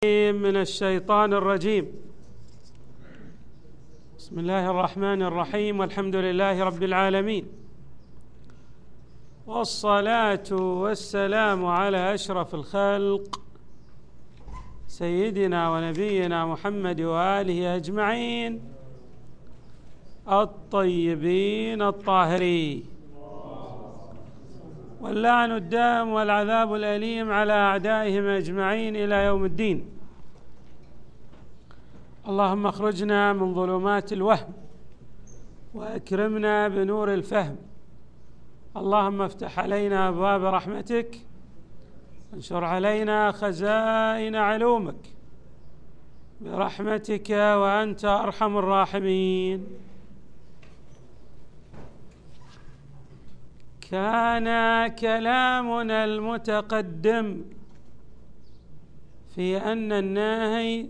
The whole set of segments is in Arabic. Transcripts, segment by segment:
من الشيطان الرجيم. بسم الله الرحمن الرحيم، والحمد لله رب العالمين، والصلاة والسلام على أشرف الخلق سيدنا ونبينا محمد وآله أجمعين الطيبين الطاهرين، واللعن الدائم والعذاب الأليم على أعدائهم أجمعين إلى يوم الدين. اللهم اخرجنا من ظلمات الوهم وأكرمنا بنور الفهم. اللهم افتح علينا أبواب رحمتك، وانشر علينا خزائن علومك برحمتك وأنت أرحم الراحمين. كان كلامنا المتقدم في أن الناهي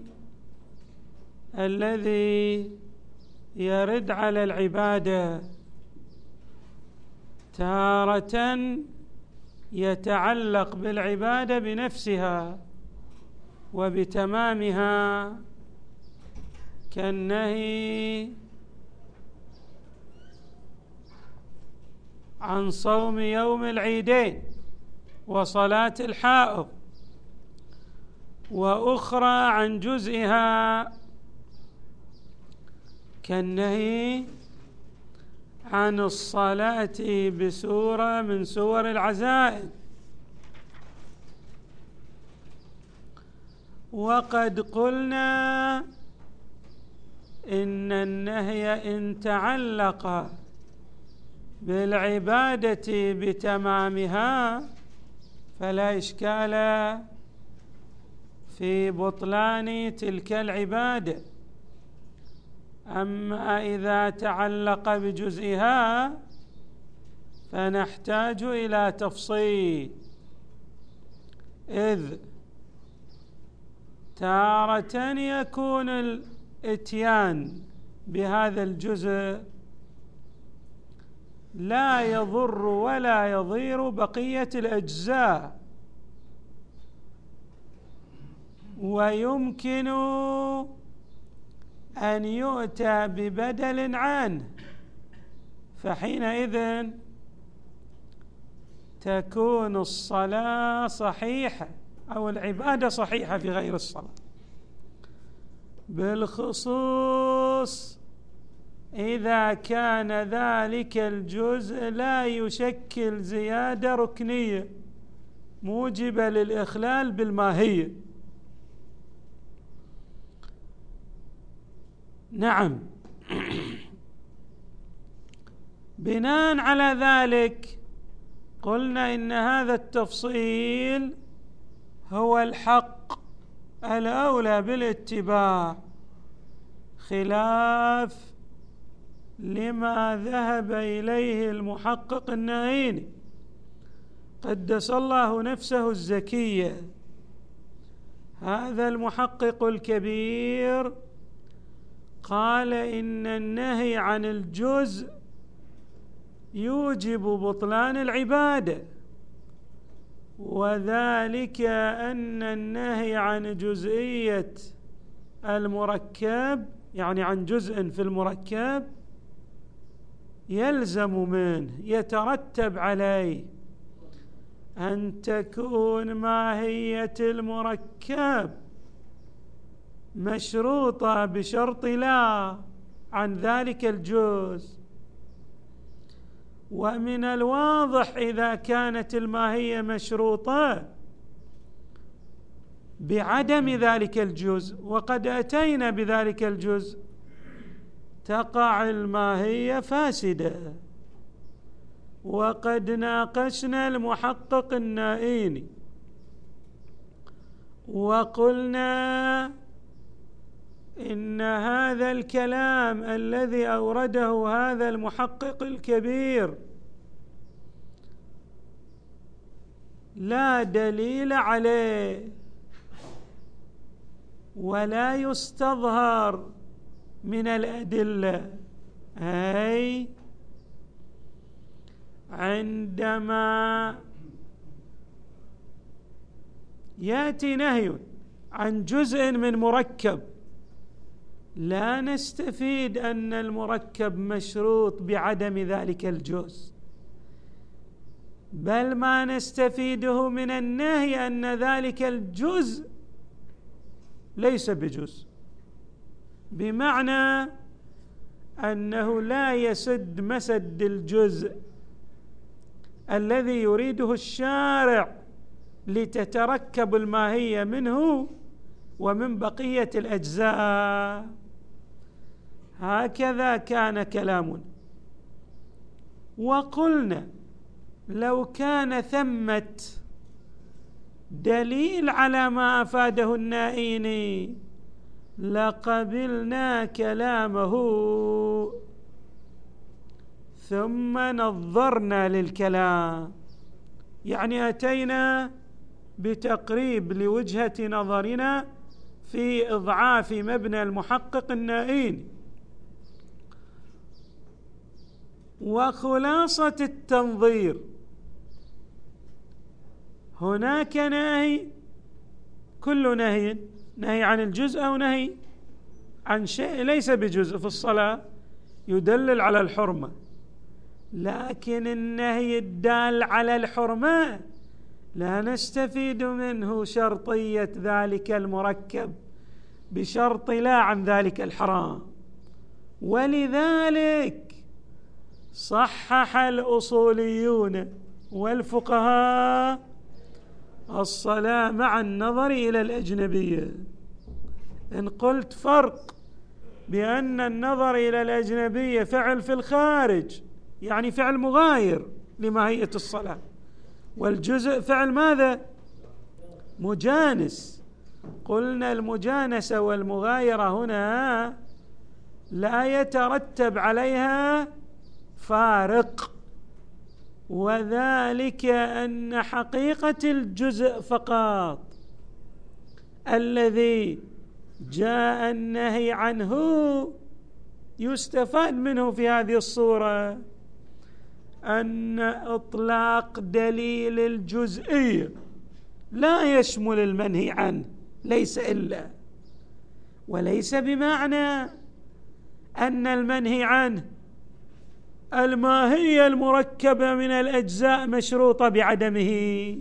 الذي يرد على العبادة تارة يتعلق بالعبادة بنفسها وبتمامها، كالنهي عن صوم يوم العيدين وصلاة الحائض، وأخرى عن جزئها كالنهي عن الصلاة بسورة من سور العزائم. وقد قلنا إن النهي إن تعلق بالعبادة بتمامها فلا إشكال في بطلان تلك العبادة، أما إذا تعلق بجزئها فنحتاج إلى تفصيل، إذ تارة يكون الإتيان بهذا الجزء لا يضر ولا يضير بقية الأجزاء، ويمكن أن يؤتى ببدل عنه، فحينئذ تكون الصلاة صحيحة أو العبادة صحيحة في غير الصلاة، بالخصوص إذا كان ذلك الجزء لا يشكل زيادة ركنية موجبة للإخلال بالماهية. نعم، بناء على ذلك قلنا إن هذا التفصيل هو الحق الأولى بالاتباع، خلاف لما ذهب إليه المحقق النائيني قدس الله نفسه الزكية. هذا المحقق الكبير قال إن النهي عن الجزء يوجب بطلان العبادة، وذلك أن النهي عن جزئية المركب، يعني عن جزء في المركب، يلزم منه يترتب عليه أن تكون ماهية المركب مشروطة بشرط لا عن ذلك الجزء. ومن الواضح إذا كانت الماهية مشروطة بعدم ذلك الجزء وقد أتينا بذلك الجزء تقع الماهية فاسدة. وقد ناقشنا المحقق النائيني وقلنا إن هذا الكلام الذي أورده هذا المحقق الكبير لا دليل عليه ولا يستظهر من الأدلة، أي عندما يأتي نهي عن جزء من مركب لا نستفيد أن المركب مشروط بعدم ذلك الجزء، بل ما نستفيده من النهي أن ذلك الجزء ليس بجزء، بمعنى أنه لا يسد مسد الجزء الذي يريده الشارع لتتركب الماهية منه ومن بقية الأجزاء. هكذا كان كلامنا. وقلنا لو كان ثمة دليل على ما أفاده النائيني لقبلنا كلامه، ثم نظرنا للكلام، يعني أتينا بتقريب لوجهة نظرنا في إضعاف مبنى المحقق النائيني. وخلاصة التنظير، هناك نهي، كل نهي عن الجزء أو نهي عن شيء ليس بجزء في الصلاة يدلل على الحرمة، لكن النهي الدال على الحرمة لا نستفيد منه شرطية ذلك المركب بشرط لا عن ذلك الحرام. ولذلك صحح الأصوليون والفقهاء الصلاة مع النظر إلى الأجنبية. إن قلت فرق بأن النظر إلى الأجنبية فعل في الخارج، يعني فعل مغاير لماهية الصلاة، والجزء فعل ماذا؟ مجانس. قلنا المجانسة والمغايرة هنا لا يترتب عليها فارق، وذلك أن حقيقة الجزء فقط الذي جاء النهي عنه يستفاد منه في هذه الصورة أن إطلاق دليل الجزئية لا يشمل المنهي عنه، ليس إلا، وليس بمعنى أن المنهي عنه الماهية المركبة من الأجزاء مشروطة بعدمه.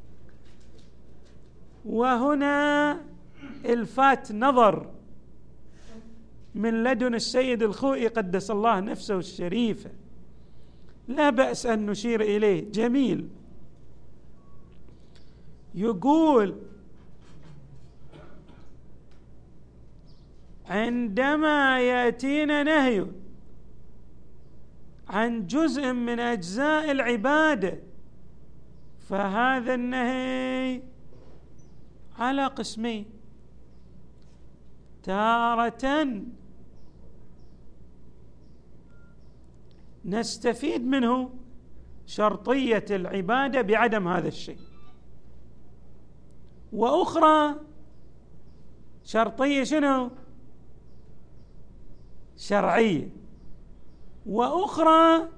وهنا الفات نظر من لدن السيد الخوئي قدس الله نفسه الشريفة، لا بأس أن نشير إليه، جميل. يقول عندما يأتينا نهي عن جزء من أجزاء العبادة فهذا النهي على قسمين: تارة نستفيد منه شرطية العبادة بعدم هذا الشيء، وأخرى شرطية شنو؟ شرعية، وأخرى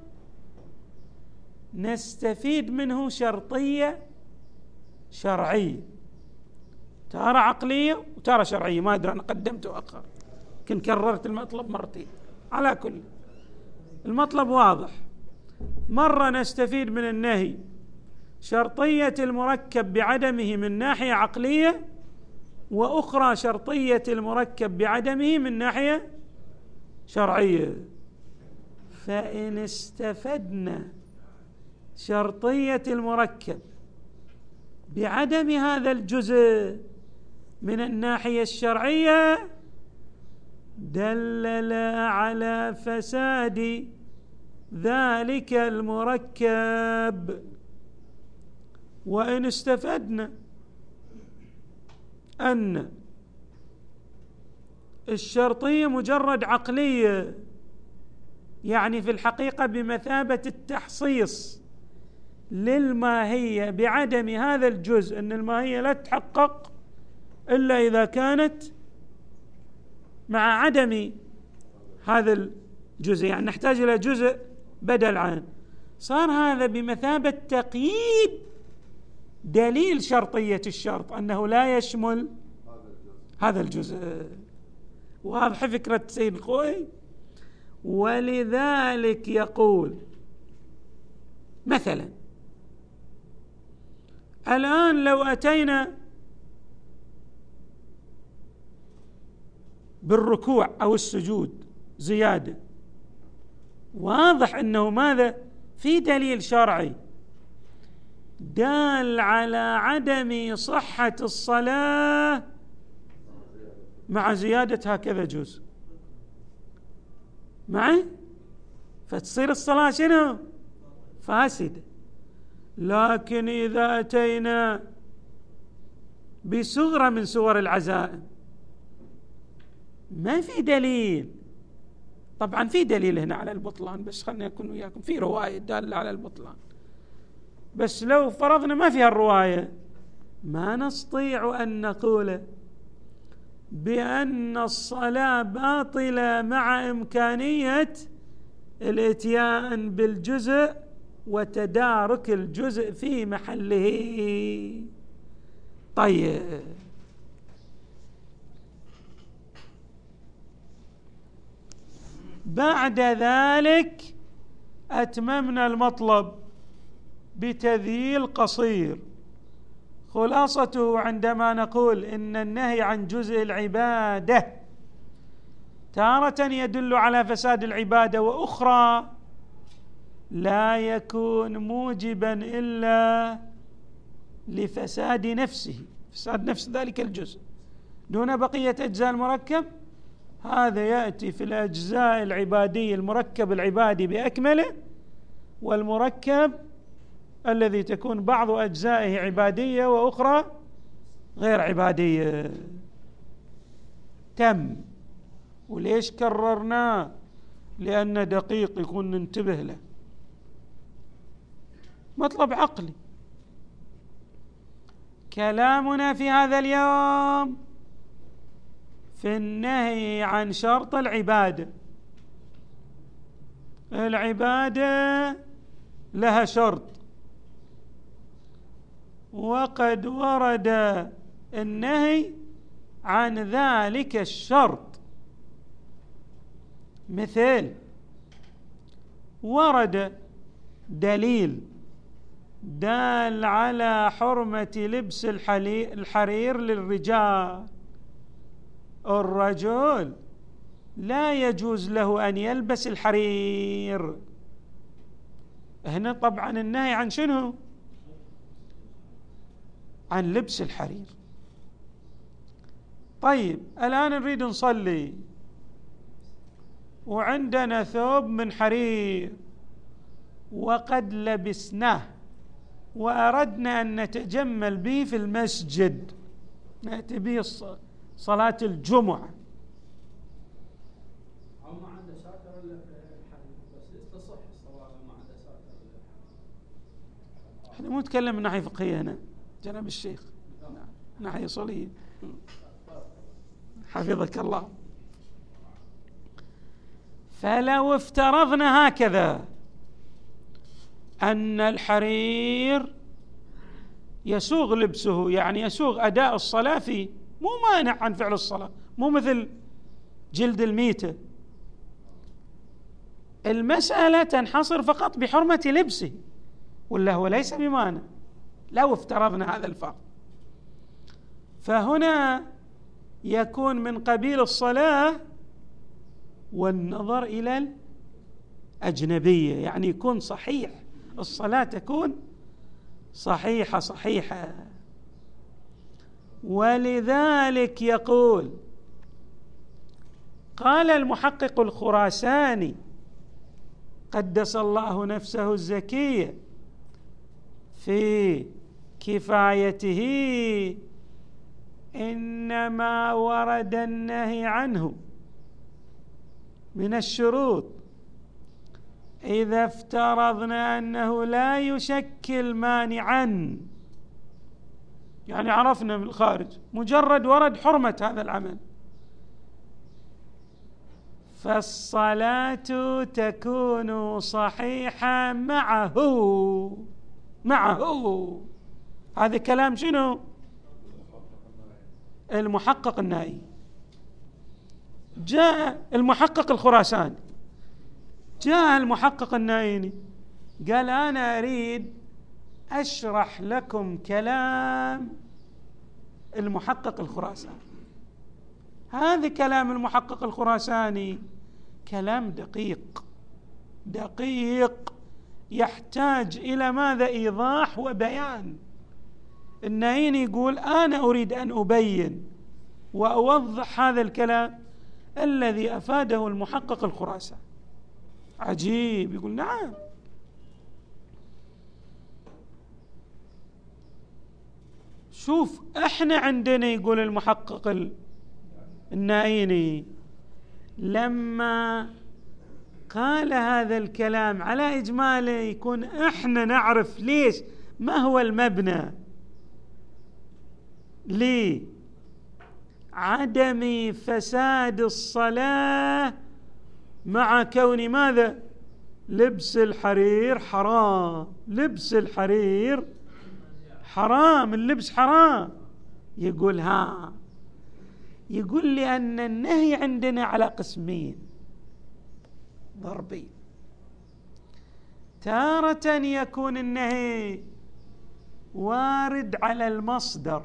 نستفيد منه شرطية شرعية، تارة عقلية وتارة شرعية. ما أدري أنا قدمت وأخر، كنت كررت المطلب مرتين. على كل المطلب واضح. مرة نستفيد من النهي شرطية المركب بعدمه من ناحية عقلية، وأخرى شرطية المركب بعدمه من ناحية شرعية. فإن استفدنا شرطية المركب بعدم هذا الجزء من الناحية الشرعية دلل على فساد ذلك المركب. وإن استفدنا أن الشرطية مجرد عقلية، يعني في الحقيقة بمثابة التحصيص للماهية بعدم هذا الجزء، أن الماهية لا تتحقق إلا إذا كانت مع عدم هذا الجزء، يعني نحتاج إلى جزء بدل عن، صار هذا بمثابة تقييد دليل شرطية الشرط، أنه لا يشمل هذا الجزء. واضح فكرة سيد الخوئي؟ ولذلك يقول مثلا الآن لو أتينا بالركوع أو السجود زيادة، واضح أنه ماذا؟ في دليل شرعي دال على عدم صحة الصلاة مع زيادة هكذا جزء معي، فتصير الصلاة شنو؟ فاسدة. لكن إذا أتينا بصغرى من صور العزائم ما في دليل، طبعا في دليل هنا على البطلان، بس خلنا نكون وياكم في رواية دالة على البطلان، بس لو فرضنا ما فيها الرواية ما نستطيع أن نقول بأن الصلاة باطلة مع إمكانية الاتيان بالجزء وتدارك الجزء في محله. طيب بعد ذلك أتممنا المطلب بتذييل قصير. خلاصته عندما نقول إن النهي عن جزء العبادة تارة يدل على فساد العبادة، وأخرى لا يكون موجبا إلا لفساد نفسه، فساد نفس ذلك الجزء دون بقية أجزاء المركب. هذا يأتي في الأجزاء العبادية، المركب العبادي بأكمله، والمركب الذي تكون بعض أجزائه عبادية وأخرى غير عبادية. تم. وليش كررناه؟ لأنه دقيق يكون ننتبه له، مطلب عقلي. كلامنا في هذا اليوم في النهي عن شرط العبادة. العبادة لها شرط، وقد ورد النهي عن ذلك الشرط. مثل ورد دليل دال على حرمة لبس الحرير للرجال، الرجل لا يجوز له أن يلبس الحرير. هنا طبعا النهي عن شنو؟ عن لبس الحرير. طيب الآن نريد نصلي وعندنا ثوب من حرير وقد لبسناه وأردنا أن نتجمل به في المسجد، نأتي به صلاة الجمعة. ما عنده ساتر إلا في الحرير، بس تصح الصلاة ما عنده ساتر. احنا مو نتكلم من ناحية فقهية هنا جناب الشيخ، ناحية صلية. حفظك الله. فلو افترضنا هكذا أن الحرير يسوغ لبسه، يعني يسوغ أداء الصلاة فيه، مو مانع عن فعل الصلاة، مو مثل جلد الميتة. المسألة تنحصر فقط بحرمة لبسه، ولا هو ليس بمانع لو افترضنا هذا الفرض. فهنا يكون من قبيل الصلاة والنظر إلى الأجنبية، يعني يكون صحيح، الصلاة تكون صحيحة. ولذلك يقول، قال المحقق الخراساني قدس الله نفسه الزكية في كفايته: إنما ورد النهي عنه من الشروط إذا افترضنا أنه لا يشكل مانعا، يعني عرفنا من الخارج مجرد ورد حرمة هذا العمل، فالصلاة تكون صحيحة معه. هذا كلام شنو؟ المحقق النائي، جاء المحقق الخراساني، جاء المحقق النائيني قال أنا أريد أشرح لكم كلام المحقق الخراساني. هذا كلام المحقق الخراساني كلام دقيق دقيق، يحتاج إلى ماذا؟ إيضاح وبيان. النائيني يقول أنا أريد أن أبين وأوضح هذا الكلام الذي أفاده المحقق الخراساني. عجيب، يقول نعم. شوف احنا عندنا، يقول المحقق النائيني، لما قال هذا الكلام على إجماله يكون احنا نعرف ليش، ما هو المبنى لعدم فساد الصلاة مع كون ماذا؟ لبس الحرير حرام، لبس الحرير حرام، اللبس حرام. يقول يقول لأن النهي عندنا على قسمين ضربين. تارة يكون النهي وارد على المصدر،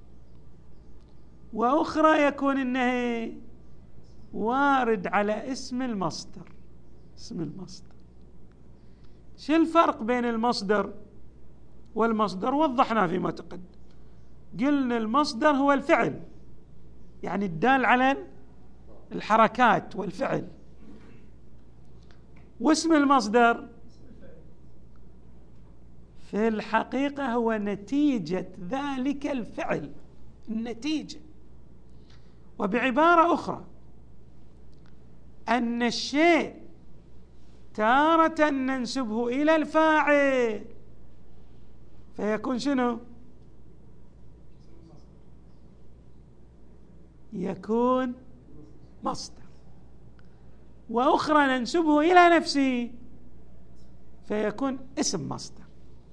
وأخرى يكون النهي وارد على اسم المصدر. اسم المصدر، شو الفرق بين المصدر والمصدر؟ وضحنا فيما تقدم، قلنا المصدر هو الفعل، يعني الدال على الحركات والفعل، واسم المصدر في الحقيقة هو نتيجة ذلك الفعل، النتيجة. وبعبارة أخرى أن الشيء تارة ننسبه إلى الفاعل فيكون شنو؟ يكون مصدر، وأخرى ننسبه إلى نفسه فيكون اسم مصدر.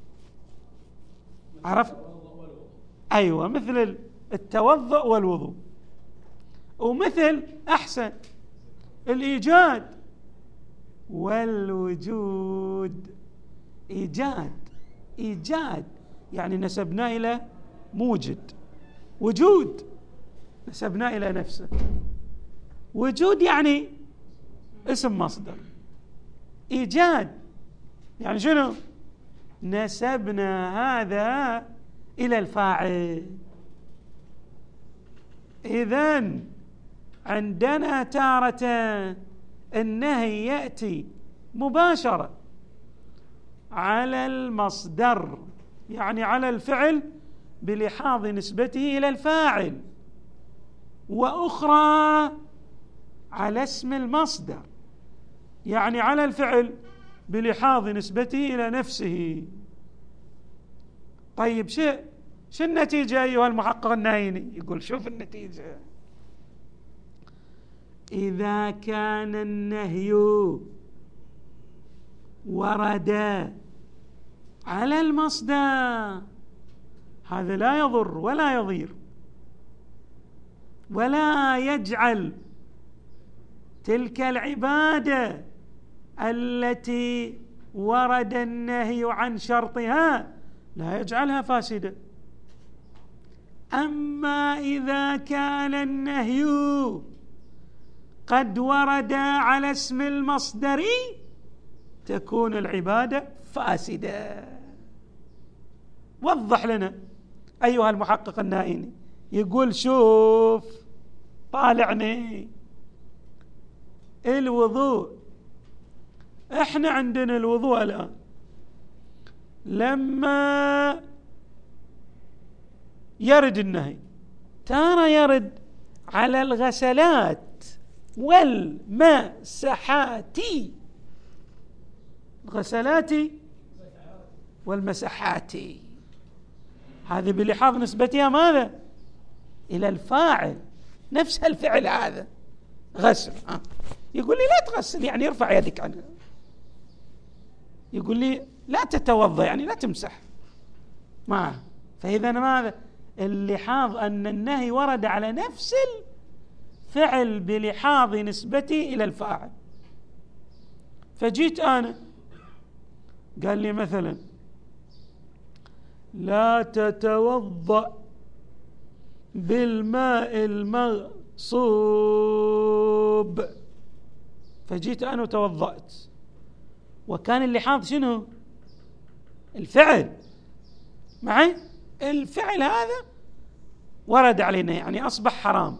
عرفت؟ أيوة، مثل التوضؤ والوضوء، ومثل أحسن الإيجاد والوجود. إيجاد يعني نسبنا إلى موجد، وجود نسبنا إلى نفسه، وجود يعني اسم مصدر، إيجاد يعني شنو؟ نسبنا هذا إلى الفاعل. إذن عندنا تارة النهي يأتي مباشرة على المصدر، يعني على الفعل بلحاظ نسبته إلى الفاعل، وأخرى على اسم المصدر، يعني على الفعل بلحاظ نسبته إلى نفسه. طيب شو النتيجة أيها المحقق النائيني؟ يقول شوف النتيجة، إذا كان النهي ورد على المصدر هذا لا يضر ولا يضير، ولا يجعل تلك العبادة التي ورد النهي عن شرطها لا يجعلها فاسدة. أما إذا كان النهي قد ورد على اسم المصدر تكون العبادة فاسدة. وضح لنا أيها المحقق النائيني. يقول شوف، طالعني الوضوء، احنا عندنا الوضوء الآن لما يرد النهي ترى يرد على الغسلات والمسحات، الغسلات والمسحات، هذه بلحاظ نسبتها ماذا؟ إلى الفاعل، نفس الفعل هذا غسل. يقول لي لا تغسل يعني ارفع يدك عنها، يقول لي لا تتوضأ يعني لا تمسح معه. فإذا ماذا؟ اللحاظ أن النهي ورد على نفس الفعل بلحاظ نسبتي إلى الفاعل. فجيت أنا قال لي مثلا لا تتوضأ بالماء المغصوب، فجيت أنا وتوضأت، وكان اللحاظ شنو؟ الفعل معي، الفعل هذا ورد علينا يعني أصبح حرام.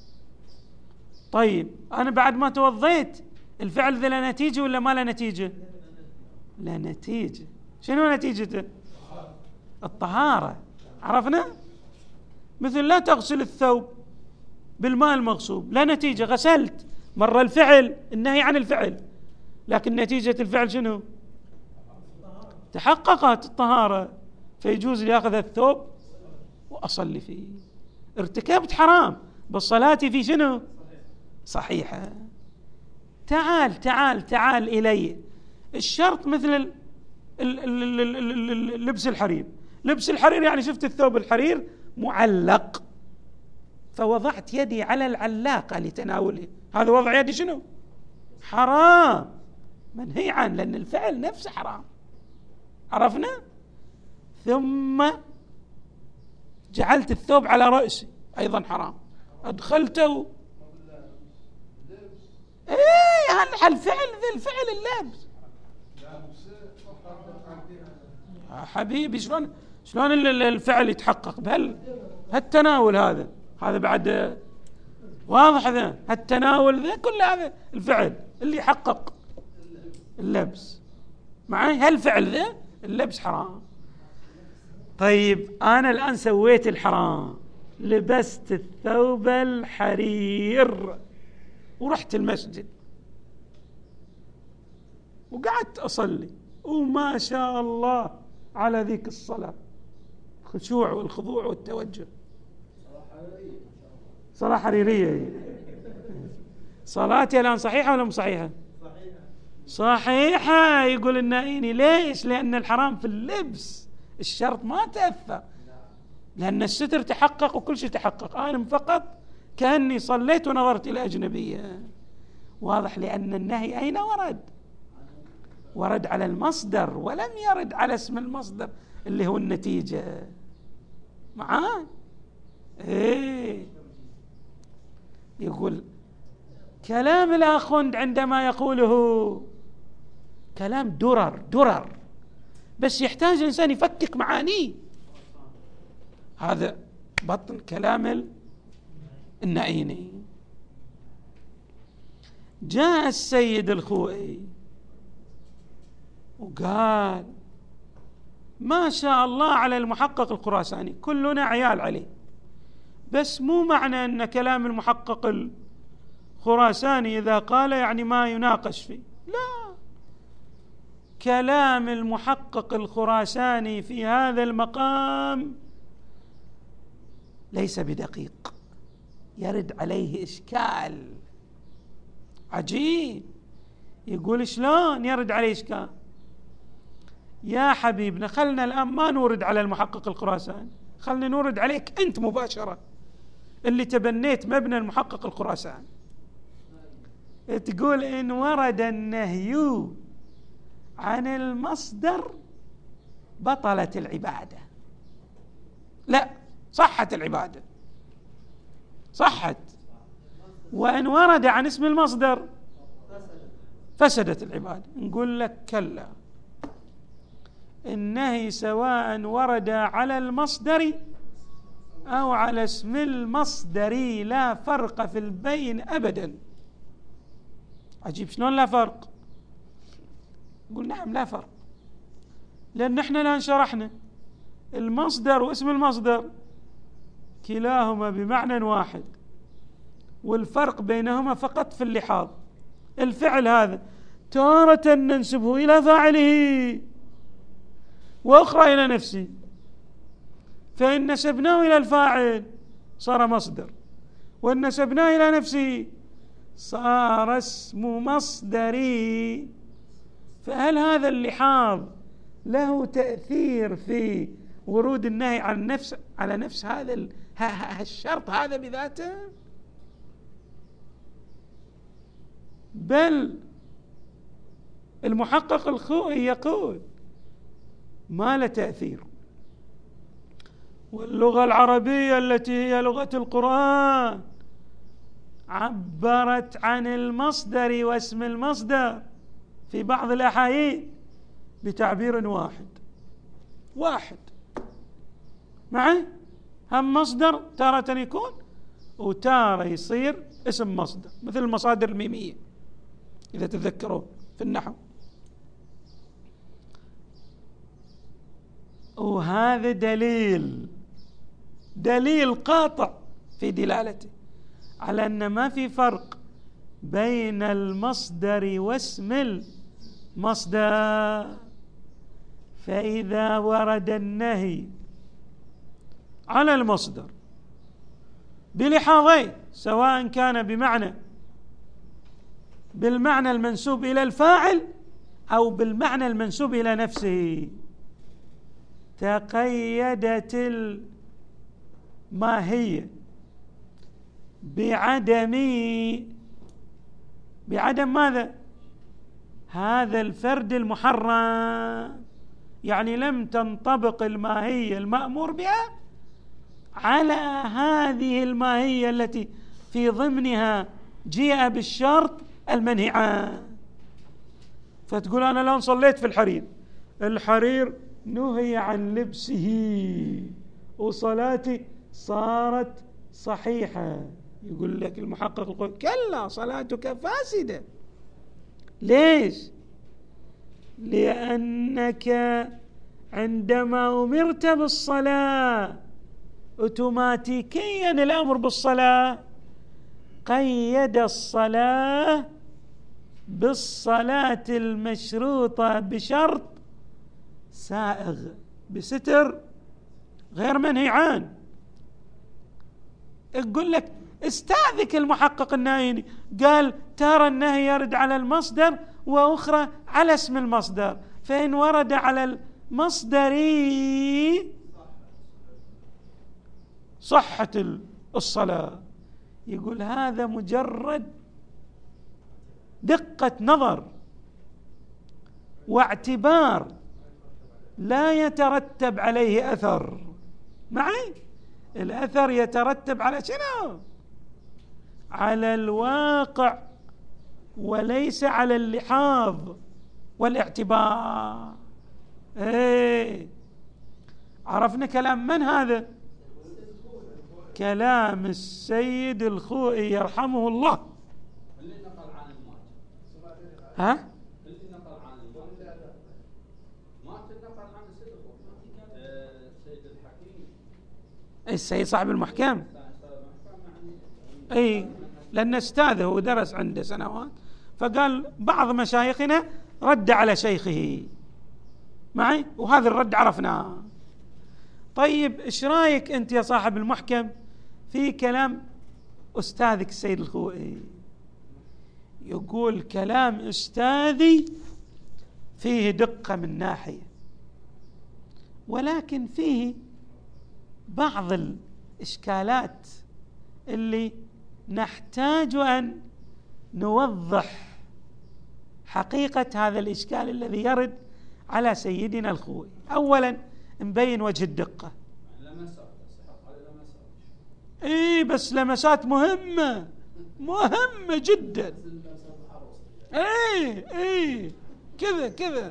طيب أنا بعد ما توضيت الفعل ذا له نتيجة ولا ما له نتيجة؟ لا نتيجة. شنو نتيجته؟ الطهارة. عرفنا؟ مثل لا تغسل الثوب بالماء المغصوب، لا نتيجة، غسلت مرة الفعل، النهي عن الفعل، لكن نتيجة الفعل شنو؟ تحققت الطهارة، فيجوز لي أخذ الثوب وأصلي فيه. ارتكبت حرام بس صلاتي في شنو؟ صحيحة. تعال تعال تعال إلي الشرط مثل لبس الحرير. لبس الحرير يعني شفت الثوب الحرير معلق، فوضعت يدي على العلاقة لتناوله، هذا وضع يدي شنو؟ حرام، منهي عنه، لأن الفعل نفسه حرام. عرفنا؟ ثم جعلت الثوب على رأسي، أيضا حرام، أدخلته. إيه الفعل ذا الفعل اللبس يا حبيبي. شلون الفعل يتحقق بهالتناول هذا بعد واضح. ذا التناول ذا كل هذا الفعل اللي يحقق اللبس معي، هالفعل ذا اللبس حرام. طيب أنا الآن سويت الحرام، لبست الثوب الحرير ورحت المسجد وقعدت أصلي، وما شاء الله على ذيك الصلاة، الخشوع والخضوع والتوجه، صلاة حريرية. صلاتي الآن صحيحة ولا مش صحيحة؟ صحيحة. يقول النائيني ليش؟ لأن الحرام في اللبس، الشرط ما تأثر، لأن الستر تحقق وكل شيء تحقق، أنا فقط كأني صليت ونظرت إلى أجنبية. واضح؟ لأن النهي أين ورد؟ ورد على المصدر ولم يرد على اسم المصدر اللي هو النتيجة. معاه؟ إيه. يقول كلام الآخوند عندما يقوله كلام درر، بس يحتاج الإنسان يفكك معانيه. هذا بطن كلام النعيني. جاء السيد الخوئي وقال ما شاء الله على المحقق الخراساني، كلنا عيال عليه، بس مو معنى أن كلام المحقق الخراساني إذا قال يعني ما يناقش فيه، لا، كلام المحقق الخراساني في هذا المقام ليس بدقيق، يرد عليه إشكال عجيب. يقول شلون يرد عليه إشكال؟ يا حبيبنا خلنا الآن ما نورد على المحقق الخراساني، خلنا نورد عليك أنت مباشرة اللي تبنيت مبنى المحقق الخراساني. تقول إن ورد النهي عن المصدر بطلت العبادة. لا، صحت العبادة، صحت. وإن ورد عن اسم المصدر فسدت العبادة. نقول لك كلا، النهي سواء ورد على المصدر أو على اسم المصدر لا فرق في البين أبدا. عجيب، شلون لا فرق؟ نقول نعم لا فرق، لأن احنا الآن شرحنا المصدر واسم المصدر كلاهما بمعنى واحد، والفرق بينهما فقط في اللحاظ. الفعل هذا تارة ننسبه إلى فاعله وأخرى إلى نفسه، فإن نسبناه إلى الفاعل صار مصدر، وإن نسبناه إلى نفسه صار اسم مصدري. فهل هذا اللحاظ له تأثير في ورود النهي على نفس هذا الشرط هذا بذاته؟ بل المحقق الخوئي يقول ما له تأثير، واللغة العربية التي هي لغة القرآن عبرت عن المصدر واسم المصدر في بعض الأحايين بتعبير واحد معي. هم مصدر تارة يكون وتارة يصير اسم مصدر، مثل المصادر الميمية إذا تذكرون في النحو. وهذا دليل قاطع في دلالته على أن ما في فرق بين المصدر واسم المصدر. فإذا ورد النهي على المصدر بلحاظين، سواء كان بالمعنى المنسوب إلى الفاعل أو بالمعنى المنسوب إلى نفسه، تقيدت الماهية بعدم ماذا؟ هذا الفرد المحرم. يعني لم تنطبق الماهية المأمور بها على هذه الماهية التي في ضمنها جيء بالشرط المنهي عنه. فتقول أنا الآن صليت في الحرير نهي عن لبسه وصلاتي صارت صحيحة. يقول لك المحقق يقول كلا صلاتك فاسدة. ليش؟ لأنك عندما أمرت بالصلاة أوتوماتيكيا الأمر بالصلاة قيد الصلاة بالصلاة المشروطة بشرط سائغ بستر غير منهي عنه. يقول لك استاذك المحقق النايني قال ترى النهي يرد على المصدر وأخرى على اسم المصدر، فإن ورد على المصدر صحة الصلاة. يقول هذا مجرد دقة نظر واعتبار لا يترتب عليه أثر. معي؟ الأثر يترتب على شنو؟ على الواقع وليس على اللحاظ والاعتبار. عرفنا كلام من هذا؟ كلام السيد الخوئي يرحمه الله. اللي نقل عن المات. ها؟ اللي نقل عن المات. مات نقل عن السيد الحكيم. السيد صاحب المحكم. اي لأن استاذه ودرس عنده سنوات، فقال بعض مشايخنا رد على شيخه. معي؟ وهذا الرد عرفناه. طيب ايش رايك انت يا صاحب المحكم في كلام استاذك السيد الخوئي؟ يقول كلام استاذي فيه دقة من ناحية، ولكن فيه بعض الإشكالات اللي نحتاج أن نوضح حقيقة هذا الإشكال الذي يرد على سيدنا الخوئي. أولا نبين وجه الدقة. بس لمسات مهمة جدا. كذا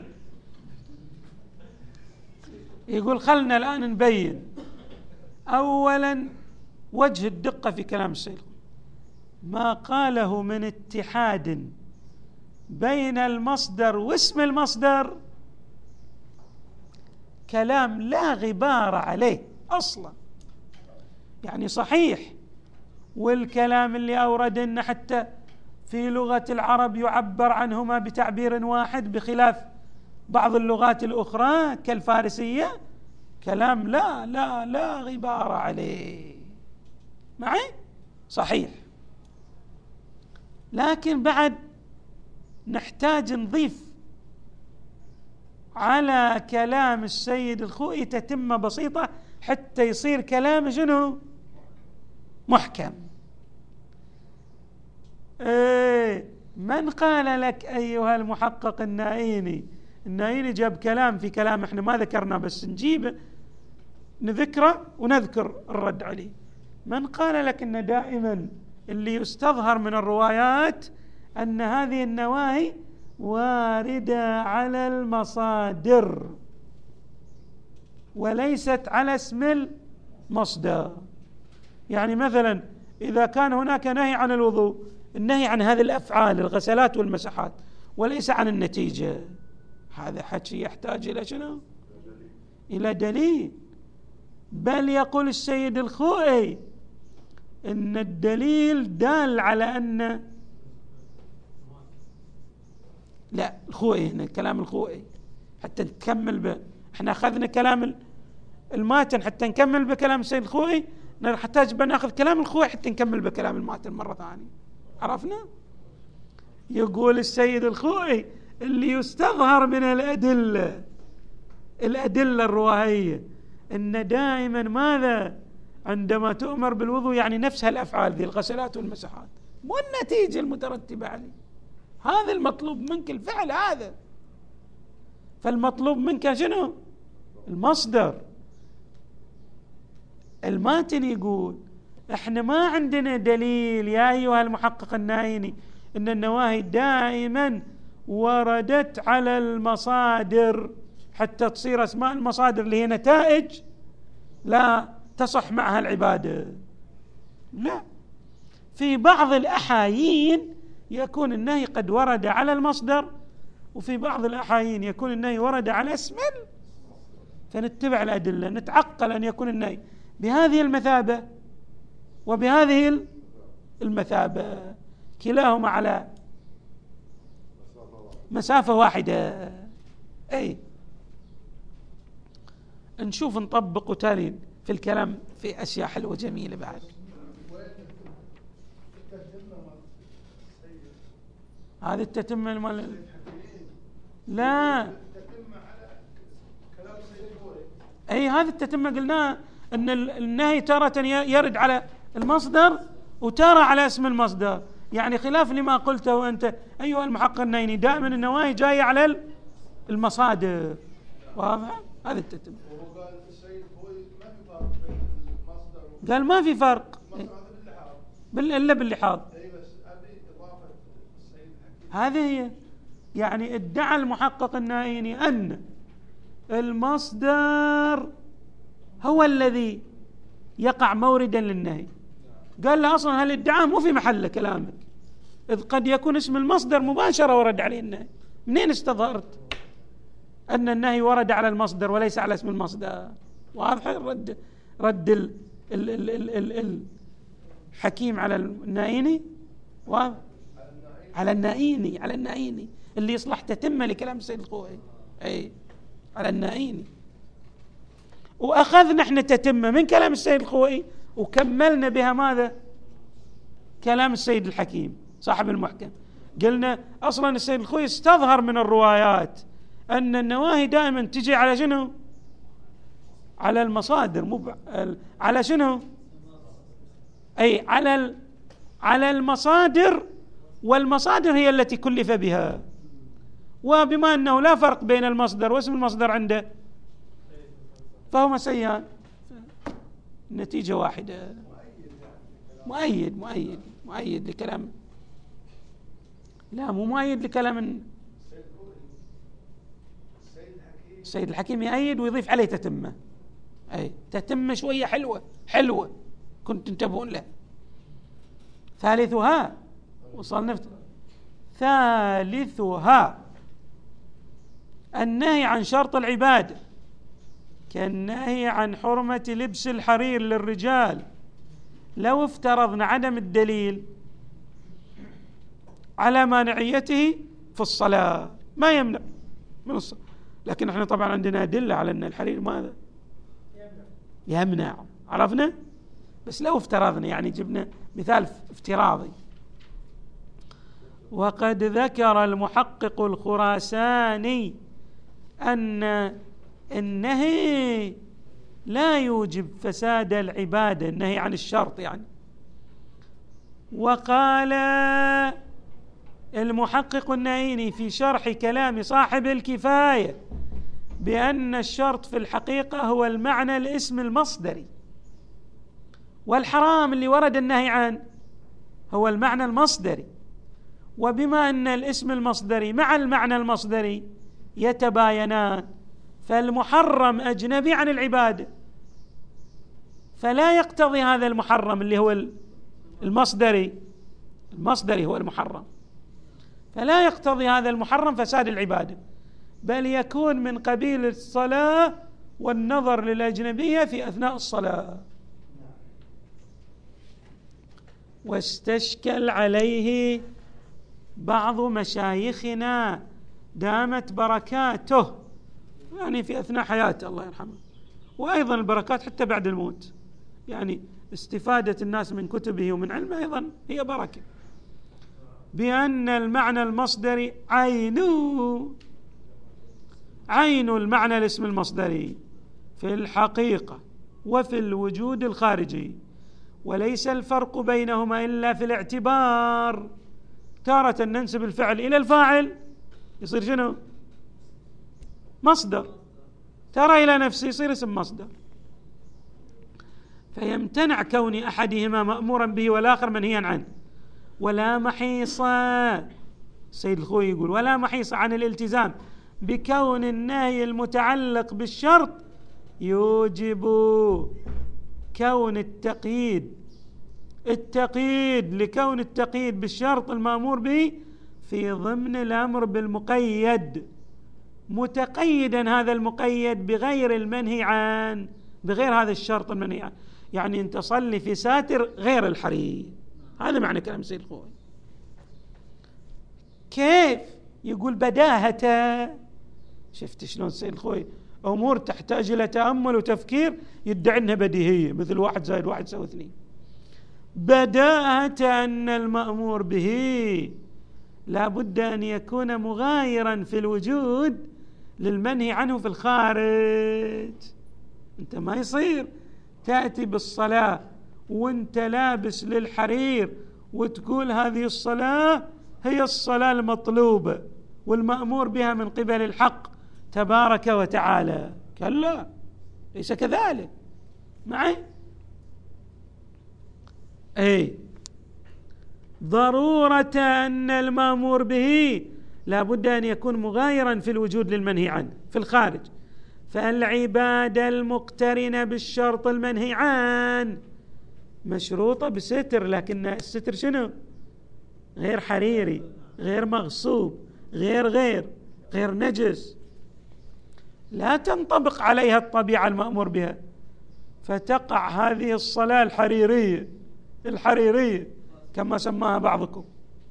يقول خلنا الآن نبين. أولا وجه الدقة في كلام السيد، ما قاله من اتحاد بين المصدر واسم المصدر كلام لا غبار عليه أصلا. يعني صحيح، والكلام اللي أورد أن حتى في لغة العرب يعبر عنهما بتعبير واحد بخلاف بعض اللغات الأخرى كالفارسية، كلام لا غبار عليه. معي؟ صحيح، لكن بعد نحتاج نضيف على كلام السيد الخوئي تتمة بسيطة حتى يصير كلام شنو؟ محكم. من قال لك أيها المحقق النائيني جاب كلام في كلام احنا ما ذكرنا بس نجيبه نذكره ونذكر الرد عليه. من قال لك ان دائما اللي يستظهر من الروايات ان هذه النواهي واردة على المصادر وليست على اسم المصدر؟ يعني مثلا إذا كان هناك نهي عن الوضوء، النهي عن هذه الأفعال الغسلات والمسحات وليس عن النتيجة، هذا حكي يحتاج إلى شنو؟ إلى دليل. بل يقول السيد الخوئي إن الدليل دال على أن لا الخوئي هنا كلام الخوئي حتى نكمل احنا أخذنا كلام الماتن حتى نكمل بكلام السيد الخوئي، نحتاج بناخذ كلام الخوئي حتى نكمل بكلام الماتن مرة ثانية. عرفنا؟ يقول السيد الخوئي اللي يستظهر من الأدلة الرواية إن دائما ماذا؟ عندما تؤمر بالوضوء يعني نفس هالأفعال ذي الغسلات والمسحات والنتيجة المترتبة عليه، هذا المطلوب منك الفعل هذا، فالمطلوب منك شنو؟ المصدر. الماتن يقول احنا ما عندنا دليل يا أيها المحقق النائيني ان النواهي دائما وردت على المصادر حتى تصير اسماء المصادر اللي هي نتائج لا تصح معها العبادة. لا، في بعض الأحايين يكون النهي قد ورد على المصدر، وفي بعض الأحايين يكون النهي ورد على اسم، فنتبع الأدلة، نتعقل أن يكون النهي بهذه المثابة وبهذه المثابة، كلاهما على مسافة واحدة. أي نشوف نطبق تالي في الكلام في أشياء حلوة جميلة بعد. هذه التتمة لا أي هذه التتمة قلناها أن النهي تارة يرد على المصدر وتارة على اسم المصدر، يعني خلاف لما قلته أنت أيها المحقق النائيني دائما النواهي جاية على المصادر. واضح؟ هذا التتمة. قال ما في فرق إلا باللحاظ. هذه هي يعني ادعى المحقق النائيني أن المصدر هو الذي يقع موردا للنهي. قال له أصلا هالادعاء مو في محل كلامك، إذ قد يكون اسم المصدر مباشرة ورد عليه النهي. منين استظهرت أن النهي ورد على المصدر وليس على اسم المصدر؟ واضح؟ رد الحكيم على النائيني على النائيني اللي يصلح تتمة لكلام السيد الخوئي. أي على النائيني. وأخذنا احنا تتمة من كلام السيد الخوئي وكملنا بها ماذا؟ كلام السيد الحكيم صاحب المحكم. قلنا أصلا السيد الخوئي استظهر من الروايات أن النواهي دائما تجي على شنو؟ على المصادر، على شنو؟ أي على المصادر، والمصادر هي التي كلف بها. وبما أنه لا فرق بين المصدر واسم المصدر عنده فهما سيان، النتيجة واحدة. مؤيد لكلام، لا مو مؤيد لكلام السيد الحكيم، يؤيد ويضيف عليه تتمة. أي تتمة شوية حلوة كنت تنتبهون له. ثالثها وصلنا ثالثها النهي عن شرط العبادة كالنهي عن حرمة لبس الحرير للرجال، لو افترضنا عدم الدليل على مانعيته في الصلاة ما يمنع من الصلاة، لكن احنا طبعا عندنا أدلة على أن الحرير ماذا؟ يمنع. عرفنا؟ بس لو افترضنا يعني جبنا مثال افتراضي. وقد ذكر المحقق الخراساني أن النهي لا يوجب فساد العبادة، النهي عن الشرط يعني. وقال المحقق النعيني في شرح كلام صاحب الكفاية بأن الشرط في الحقيقة هو المعنى الاسم المصدري، والحرام اللي ورد النهي عنه هو المعنى المصدري، وبما أن الاسم المصدري مع المعنى المصدري يتباينان، فالمحرم أجنبي عن العبادة، فلا يقتضي هذا المحرم اللي هو المصدري هو المحرم، فلا يقتضي هذا المحرم فساد العبادة، بل يكون من قبيل الصلاة والنظر للأجنبية في أثناء الصلاة. واستشكل عليه بعض مشايخنا دامت بركاته، يعني في أثناء حياته الله يرحمه، وأيضا البركات حتى بعد الموت، يعني استفادة الناس من كتبه ومن علمه أيضا هي بركة، بأن المعنى المصدري عين المعنى الاسم المصدري في الحقيقة وفي الوجود الخارجي، وليس الفرق بينهما إلا في الاعتبار. تارة ننسب الفعل إلى الفاعل يصير شنو؟ مصدر، ترى إلى نفسه يصير اسم مصدر، فيمتنع كون أحدهما مأمورا به والآخر منهيا عنه. ولا محيص، السيد الخوي يقول ولا محيص عن الالتزام بكون النهي المتعلق بالشرط يوجب كون التقييد لكون التقييد بالشرط المأمور به في ضمن الأمر بالمقيد، متقيدا هذا المقيد بغير المنهي عنه، بغير هذا الشرط المنهي عنه، يعني أنت صلي في ساتر غير الحرير. هذا معنى كلام السيد الخوي. كيف؟ يقول بداهة. شفت شلون السيد الخوي أمور تحتاج إلى تأمل وتفكير يدعي أنها بديهية، مثل 1 زائد 1 يساوي 2. بداهة أن المأمور به لا بد أن يكون مغايرا في الوجود للمنهي عنه في الخارج. أنت ما يصير تأتي بالصلاة وانت لابس للحرير وتقول هذه الصلاة هي الصلاة المطلوبة والمأمور بها من قبل الحق تبارك وتعالى. كلا، ليس كذلك. معي؟ أي ضرورة أن المأمور به لا بد أن يكون مغايرا في الوجود للمنهي عنه في الخارج، فالعبادة المقترنة بالشرط المنهي عنه مشروطة بستر، لكن الستر شنو؟ غير حريري، غير مغصوب، غير نجس، لا تنطبق عليها الطبيعة المأمور بها، فتقع هذه الصلاة الحريرية كما سماها بعضكم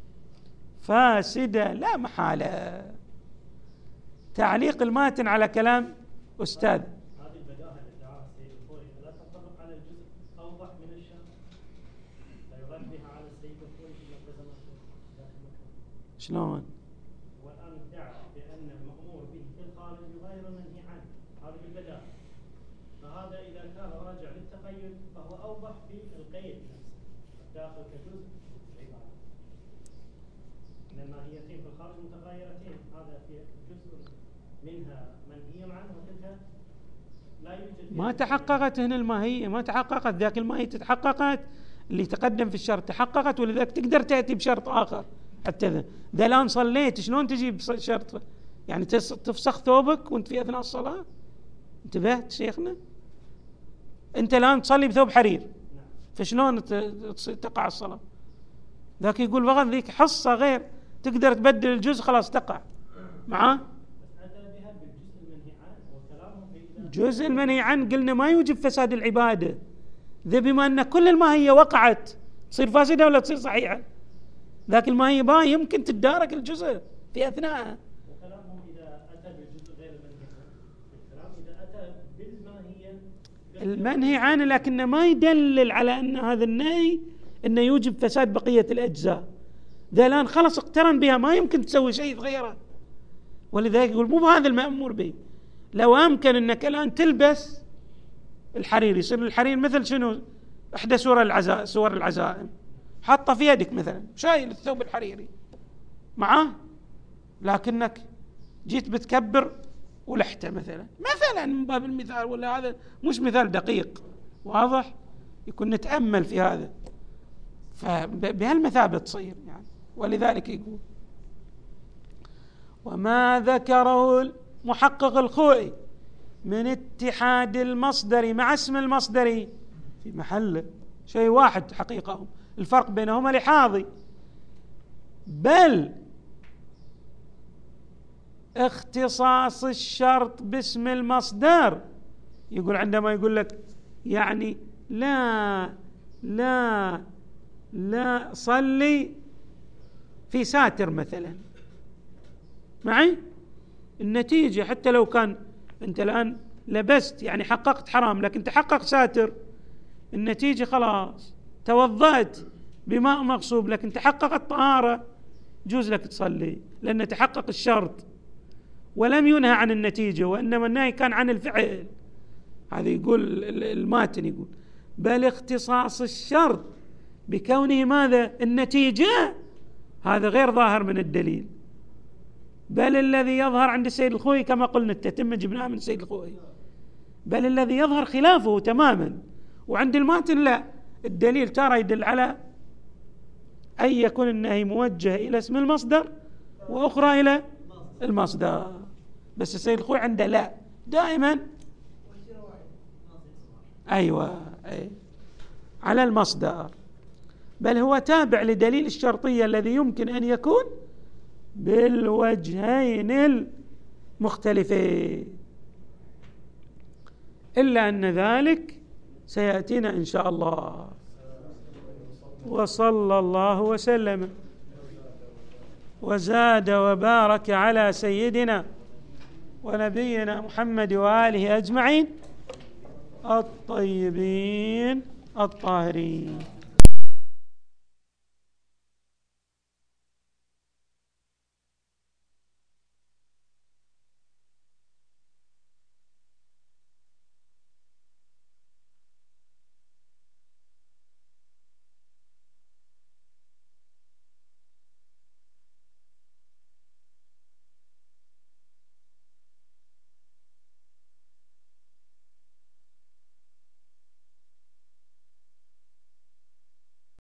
فاسدة لا محالة. تعليق الماتن على كلام أستاذ. هذه البداهة اللي ادعاها السيد الخوي لا تنطبق على الجزء أوضح من الشرع، لا يرد بها على السيد الخوي في ملتزماته. شلون؟ والآن ادعى بأن المأمور به في الخارج غير منهي عنه، هذه البداهة، فهذا إذا كان راجع للتقيد فهو أوضح في القيد نفسه الداخل كجزء العبادة، إن الماهيتين في الخارج متغايرتين، هذا في جزء منها منهي عنه وتلك لا يوجد. ما تحققت هنا الماهية، ما تحققت ذاك الماهية، تحققت اللي تقدم في الشرط تحققت، ولذلك تقدر تأتي بشرط آخر. حتى ذا الآن صليت شلون تجي بشرط؟ يعني تفسخ ثوبك وانت في أثناء الصلاة؟ انتبهت شيخنا؟ انت الآن تصلي بثوب حرير فشلون تقع الصلاة؟ ذاك يقول فقط ذيك حصة غير تقدر تبدل الجزء خلاص تقع معاه. جزء المنهي عنه قلنا ما يوجب فساد العبادة، ذا بما أن كل الماهية وقعت تصير فاسدة ولا تصير صحيحة؟ ذاك الماهية ما يمكن تتدارك الجزء في أثناءها. وكلامهم إذا أتى بالجزء غير المنهي عنه، الكلام إذا أتى بالماهية المنهي عنه، لكنه ما يدلل على أن هذا النهي أنه يوجب فساد بقية الأجزاء. ذا الآن خلص اقترن بها، ما يمكن تسوي شيء غيره، ولذلك يقول مو هذا المأمور به. لو أمكن أنك الآن تلبس الحرير، يصير الحرير مثل شنو؟ إحدى صور العزائم، حطه في يدك مثلا، شايل الثوب الحريري معاه، لكنك جيت بتكبر ولحته مثلا من باب المثال، ولا هذا مش مثال دقيق واضح، يكون نتأمل في هذا، فبهالمثابة تصير يعني. ولذلك يقول وما ذكره المحقق الخوئي من اتحاد المصدر مع اسم المصدر في محله شيء واحد حقيقة، الفرق بينهما لحاظي، بل اختصاص الشرط باسم المصدر. يقول عندما يقول لك يعني لا صلي في ساتر مثلا، معي النتيجة حتى لو كان أنت الآن لبست يعني حققت حرام لكن تحقق ساتر، النتيجة خلاص توضأت بماء مغصوب لكن تحققت طهارة، جوز لك تصلي لأن تحقق الشرط ولم ينهى عن النتيجة، وإنما النهي كان عن الفعل. هذا يقول الماتن، يقول بل اختصاص الشرط بكونه ماذا؟ النتيجة، هذا غير ظاهر من الدليل، بل الذي يظهر عند السيد الخوئي كما قلنا التتمة جبناها من السيد الخوئي، بل الذي يظهر خلافه تماما. وعند الماتن لا، الدليل ترى يدل على أن يكون النهي موجه إلى اسم المصدر وأخرى إلى المصدر، بس السيد الخوئي عنده لا، دائما أيوة على المصدر، بل هو تابع لدليل الشرطية الذي يمكن أن يكون بالوجهين المختلفين، إلا أن ذلك سيأتينا إن شاء الله. وصلى الله وسلم وزاد وبارك على سيدنا ونبينا محمد وآله أجمعين الطيبين الطاهرين.